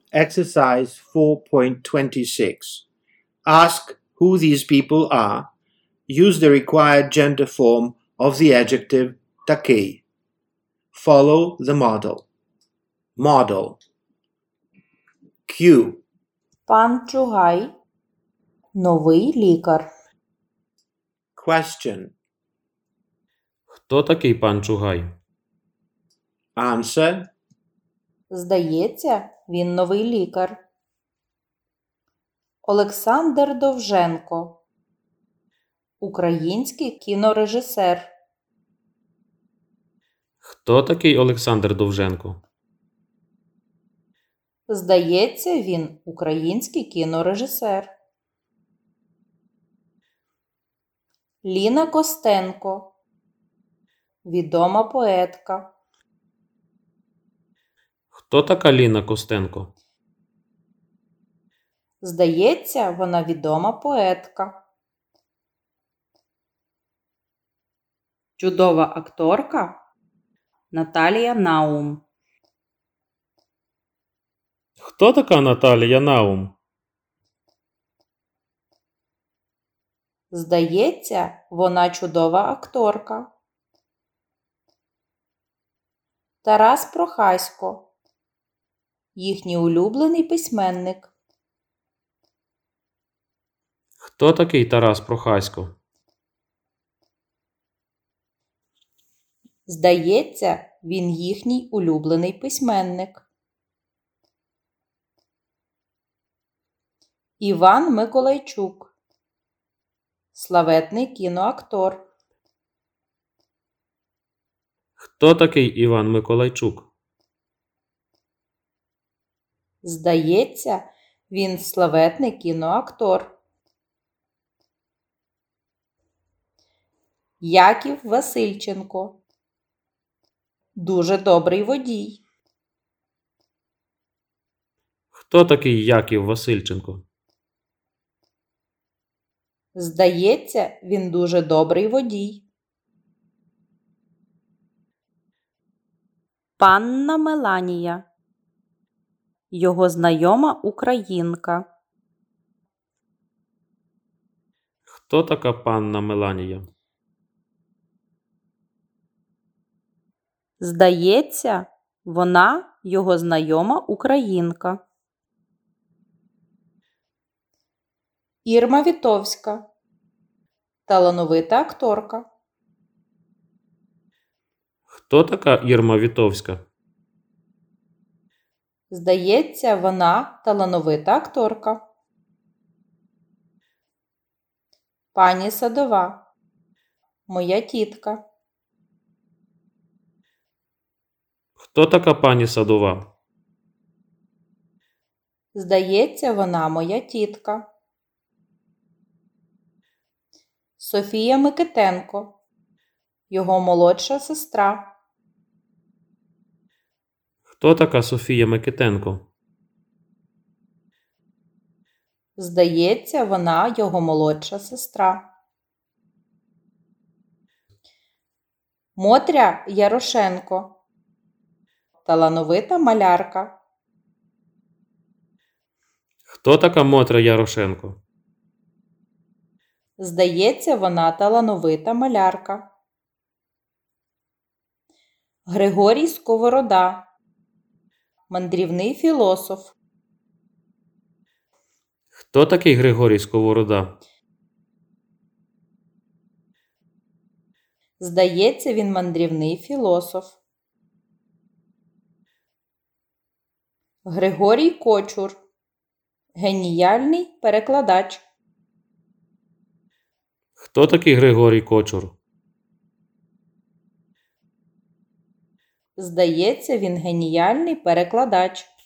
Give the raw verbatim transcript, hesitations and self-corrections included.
exercise four point twenty-six. Ask who these people are. Use the required gender form of the adjective такий. Follow the model. Model. Q. Пан Чугай – новий лікар. Question. Хто такий пан Чугай? Answer. Здається, він новий лікар. Олександр Довженко – український кінорежисер. Хто такий Олександр Довженко? Здається, він український кінорежисер. Ліна Костенко – відома поетка. Хто така Ліна Костенко? Здається, вона відома поетка. Чудова акторка Наталія Наум. Хто така Наталія Наум? Здається, вона чудова акторка. Тарас Прохасько – їхній улюблений письменник. Хто такий Тарас Прохасько? Здається, він їхній улюблений письменник. Іван Миколайчук – славетний кіноактор. Хто такий Іван Миколайчук? Здається, він славетний кіноактор. Яків Васильченко – дуже добрий водій. Хто такий Яків Васильченко? Здається, він дуже добрий водій. Панна Меланія – його знайома українка. Хто така панна Меланія? Здається, вона його знайома українка. Ірма Вітовська – талановита акторка. Хто така Ірма Вітовська? Здається, вона талановита акторка. Пані Садова – моя тітка. Хто така пані Садова? Здається, вона моя тітка. Софія Микитенко – його молодша сестра. Хто така Софія Микитенко? Здається, вона його молодша сестра. Мотря Ярошенко – талановита малярка. Хто така Мотря Ярошенко? Здається, вона талановита малярка. Григорій Сковорода – мандрівний філософ. Хто такий Григорій Сковорода? Здається, він мандрівний філософ. Григорій Кочур – геніальний перекладач. Хто такий Григорій Кочур? Здається, він геніальний перекладач.